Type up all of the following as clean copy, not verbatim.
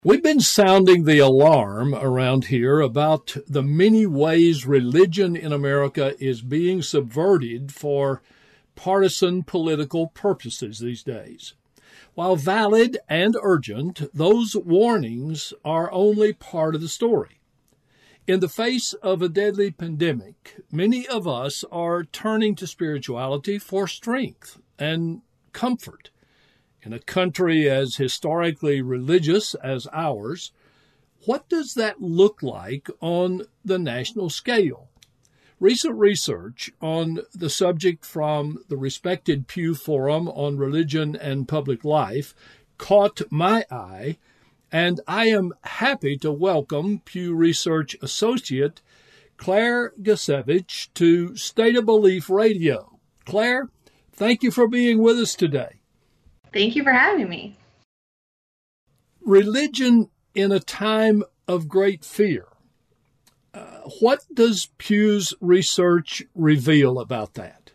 We've been sounding the alarm around here about the many ways religion in America is being subverted for partisan political purposes these days. While valid and urgent, those warnings are only part of the story. In the face of a deadly pandemic, many of us are turning to spirituality for strength and comfort. In a country as historically religious as ours, what does that look like on the national scale? Recent research on the subject from the respected Pew Forum on Religion and Public Life caught my eye, and I am happy to welcome Pew Research Associate Claire Gacevich to State of Belief Radio. Claire, thank you for being with us today. Thank you for having me. Religion in a time of great fear. What does Pew's research reveal about that?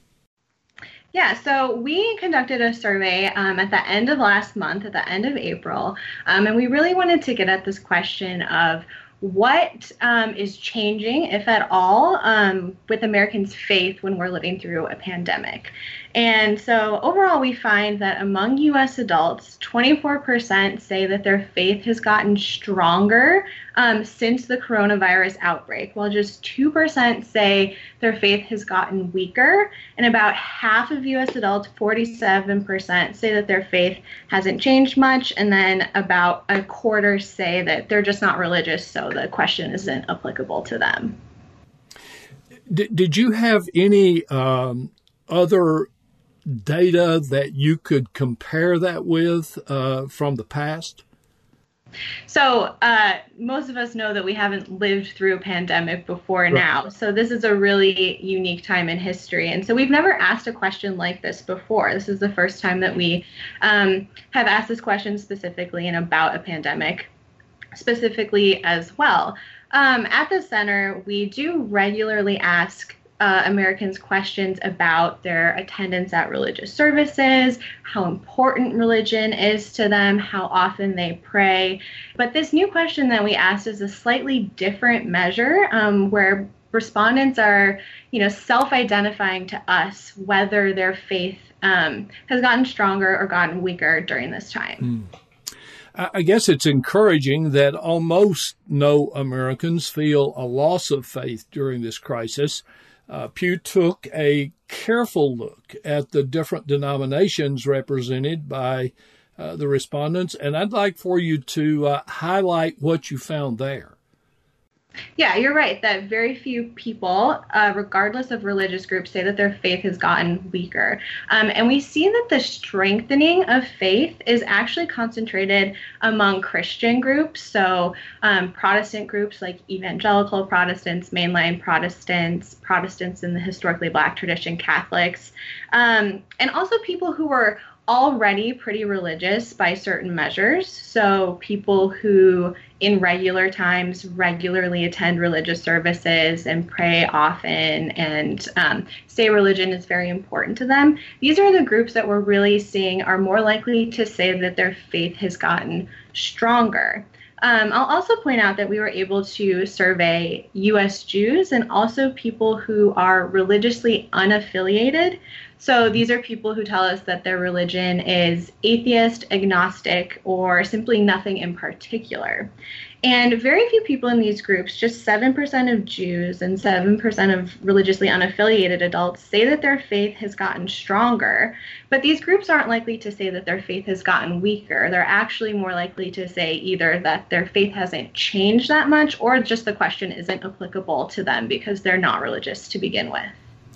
Yeah, so we conducted a survey at the end of last month, at the end of April, and we really wanted to get at this question of what is changing, if at all, with Americans' faith when we're living through a pandemic. And so overall, we find that among U.S. adults, 24% say that their faith has gotten stronger since the coronavirus outbreak, while just 2% say their faith has gotten weaker. And about half of U.S. adults, 47%, say that their faith hasn't changed much. And then about a quarter say that they're just not religious, so the question isn't applicable to them. Did you have any other data that you could compare that with from the past? So most of us know that we haven't lived through a pandemic before now. So this is a really unique time in history. And so we've never asked a question like this before. This is the first time that we have asked this question specifically and about a pandemic specifically as well. At the center, we do regularly ask Americans questions about their attendance at religious services, how important religion is to them, how often they pray. But this new question that we asked is a slightly different measure where respondents are, self-identifying to us whether their faith has gotten stronger or gotten weaker during this time. I guess it's encouraging that almost no Americans feel a loss of faith during this crisis. Pew took a careful look at the different denominations represented by the respondents, and I'd like for you to highlight what you found there. Yeah, you're right that very few people, regardless of religious groups, say that their faith has gotten weaker. And we see that the strengthening of faith is actually concentrated among Christian groups. So Protestant groups like evangelical Protestants, mainline Protestants, Protestants in the historically Black tradition, Catholics, and also people who were already pretty religious by certain measures. So people who in regular times regularly attend religious services and pray often and say religion is very important to them. These are the groups that we're really seeing are more likely to say that their faith has gotten stronger. I'll also point out that we were able to survey U.S. Jews and also people who are religiously unaffiliated. So these are people who tell us that their religion is atheist, agnostic, or simply nothing in particular. And very few people in these groups, just 7% of Jews and 7% of religiously unaffiliated adults, say that their faith has gotten stronger. But these groups aren't likely to say that their faith has gotten weaker. They're actually more likely to say either that their faith hasn't changed that much or just the question isn't applicable to them because they're not religious to begin with.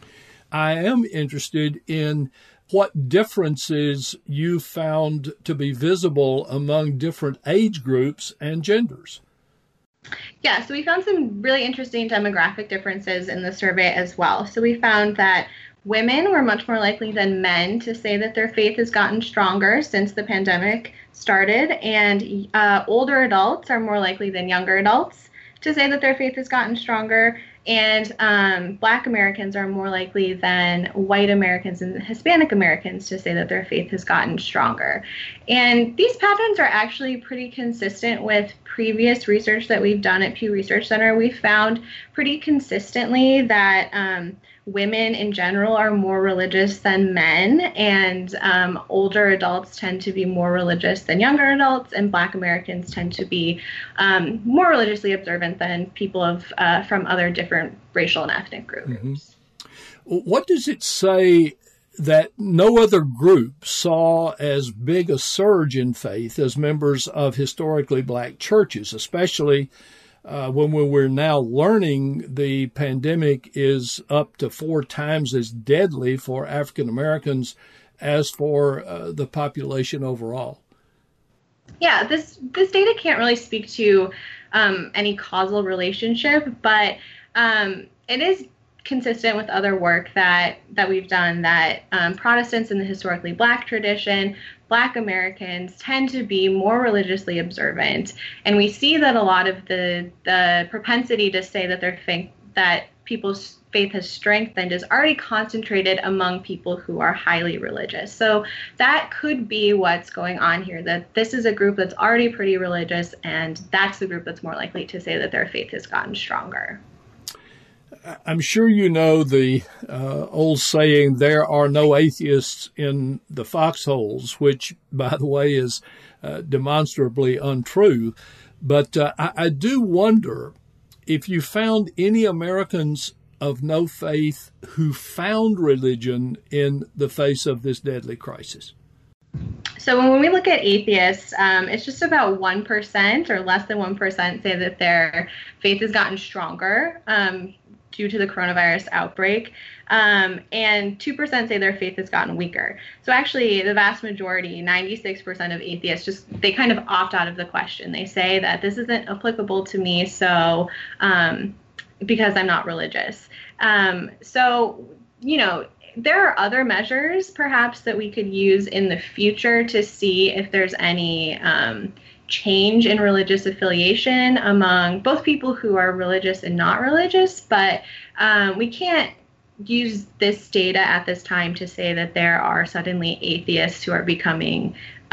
I am interested in what differences you found to be visible among different age groups and genders. Yeah, so we found some really interesting demographic differences in the survey as well. So we found that women were much more likely than men to say that their faith has gotten stronger since the pandemic started, and older adults are more likely than younger adults to say that their faith has gotten stronger. And Black Americans are more likely than white Americans and Hispanic Americans to say that their faith has gotten stronger. And these patterns are actually pretty consistent with previous research that we've done at Pew Research Center. We found pretty consistently that women in general are more religious than men, and older adults tend to be more religious than younger adults, and Black Americans tend to be more religiously observant than people from other different racial and ethnic groups. Mm-hmm. What does it say that no other group saw as big a surge in faith as members of historically Black churches, especially when we're now learning the pandemic is up to 4 times as deadly for African Americans as for the population overall? Yeah, this data can't really speak to any causal relationship, but it is consistent with other work that we've done that Protestants in the historically Black tradition, Black Americans tend to be more religiously observant, and we see that a lot of the propensity to say that people's faith has strengthened is already concentrated among people who are highly religious. So that could be what's going on here, that this is a group that's already pretty religious, and that's the group that's more likely to say that their faith has gotten stronger. I'm sure you know the old saying, there are no atheists in the foxholes, which, by the way, is demonstrably untrue. But I do wonder if you found any Americans of no faith who found religion in the face of this deadly crisis. So when we look at atheists, it's just about 1% or less than 1% say that their faith has gotten stronger due to the coronavirus outbreak, and 2% say their faith has gotten weaker. So actually, the vast majority, 96% of atheists, they kind of opt out of the question. They say that this isn't applicable to me, so because I'm not religious. So, there are other measures perhaps that we could use in the future to see if there's any change in religious affiliation among both people who are religious and not religious, but we can't use this data at this time to say that there are suddenly atheists who are becoming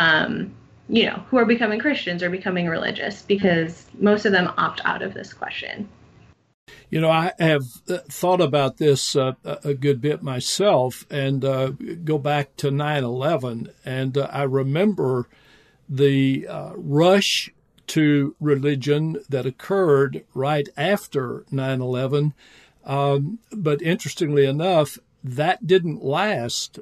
who are becoming Christians or becoming religious, because most of them opt out of this question. I have thought about this a good bit myself, and go back to 9/11, and I remember the rush to religion that occurred right after 9/11. But interestingly enough, that didn't last.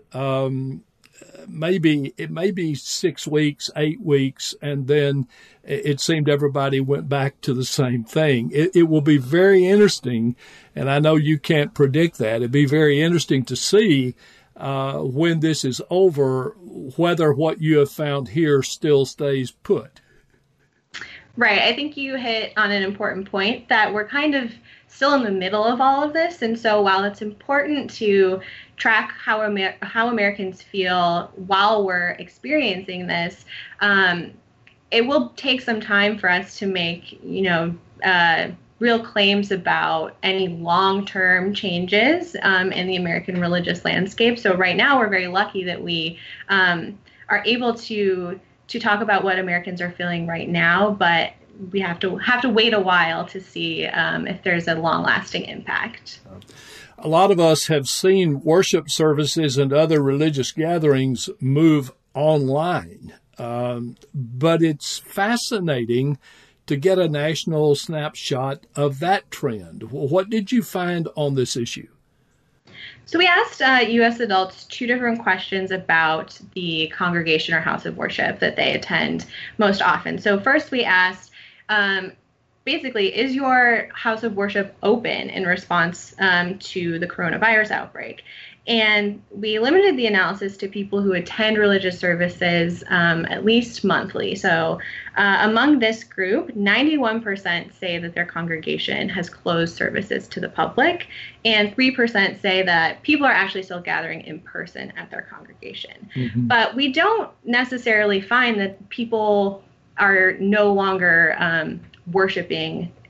It may be 6 weeks, 8 weeks, and then it seemed everybody went back to the same thing. It will be very interesting, and I know you can't predict that. It'd be very interesting to see when this is over, whether what you have found here still stays put. Right. I think you hit on an important point that we're kind of still in the middle of all of this. And so while it's important to track how Americans feel while we're experiencing this, it will take some time for us to make, real claims about any long-term changes in the American religious landscape. So right now, we're very lucky that we are able to talk about what Americans are feeling right now, but we have to wait a while to see if there's a long-lasting impact. A lot of us have seen worship services and other religious gatherings move online, but it's fascinating to get a national snapshot of that trend. What did you find on this issue? So we asked U.S. adults 2 different questions about the congregation or house of worship that they attend most often. So first we asked, basically, is your house of worship open in response to the coronavirus outbreak? And we limited the analysis to people who attend religious services at least monthly. So among this group, 91% say that their congregation has closed services to the public, and 3% say that people are actually still gathering in person at their congregation. Mm-hmm. But we don't necessarily find that people are no longer worshiping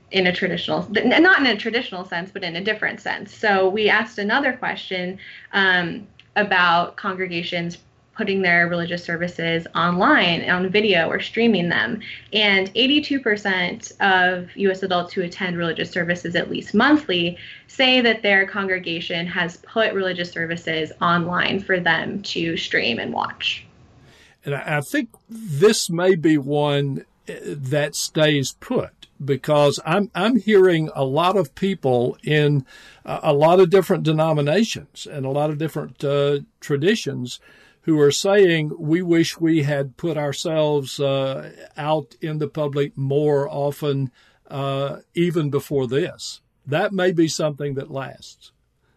in a traditional, not in a traditional sense, but in a different sense. So we asked another question about congregations putting their religious services online on video or streaming them. And 82% of U.S. adults who attend religious services at least monthly say that their congregation has put religious services online for them to stream and watch. And I think this may be one that stays put, because I'm hearing a lot of people in a lot of different denominations and a lot of different traditions who are saying, we wish we had put ourselves out in the public more often, even before this. That may be something that lasts.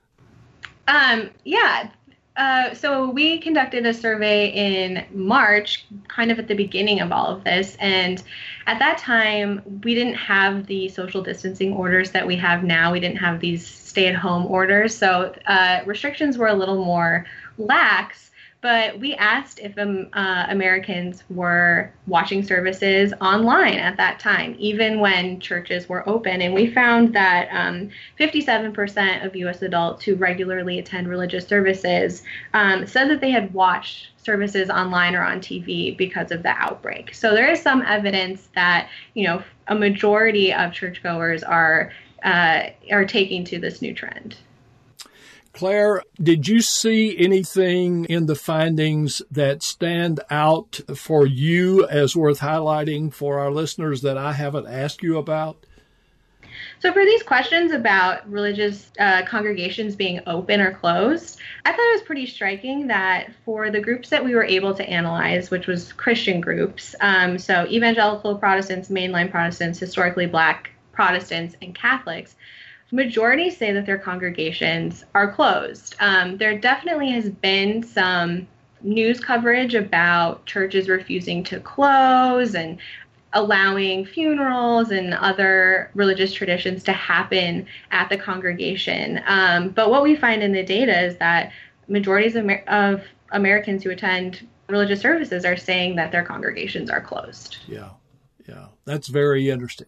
Yeah. So we conducted a survey in March, kind of at the beginning of all of this. And at that time, we didn't have the social distancing orders that we have now. We didn't have these stay-at-home orders. So restrictions were a little more lax. But we asked if Americans were watching services online at that time, even when churches were open. And we found that 57% of U.S. adults who regularly attend religious services said that they had watched services online or on TV because of the outbreak. So there is some evidence that, a majority of churchgoers are taking to this new trend. Claire, did you see anything in the findings that stand out for you as worth highlighting for our listeners that I haven't asked you about? So for these questions about religious congregations being open or closed, I thought it was pretty striking that for the groups that we were able to analyze, which was Christian groups, so evangelical Protestants, mainline Protestants, historically Black Protestants, and Catholics, majority say that their congregations are closed. There definitely has been some news coverage about churches refusing to close and allowing funerals and other religious traditions to happen at the congregation. But what we find in the data is that majorities of Americans who attend religious services are saying that their congregations are closed. Yeah. That's very interesting.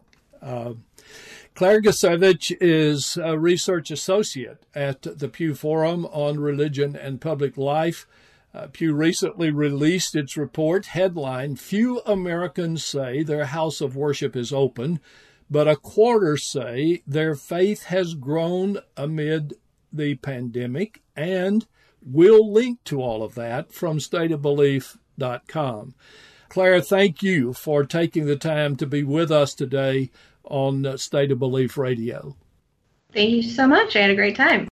Claire Gacevich is a research associate at the Pew Forum on Religion and Public Life. Pew recently released its report headlined, "Few Americans say their house of worship is open, but a quarter say their faith has grown amid the pandemic," and we'll link to all of that from stateofbelief.com. Claire, thank you for taking the time to be with us today on State of Belief Radio. Thank you so much. I had a great time.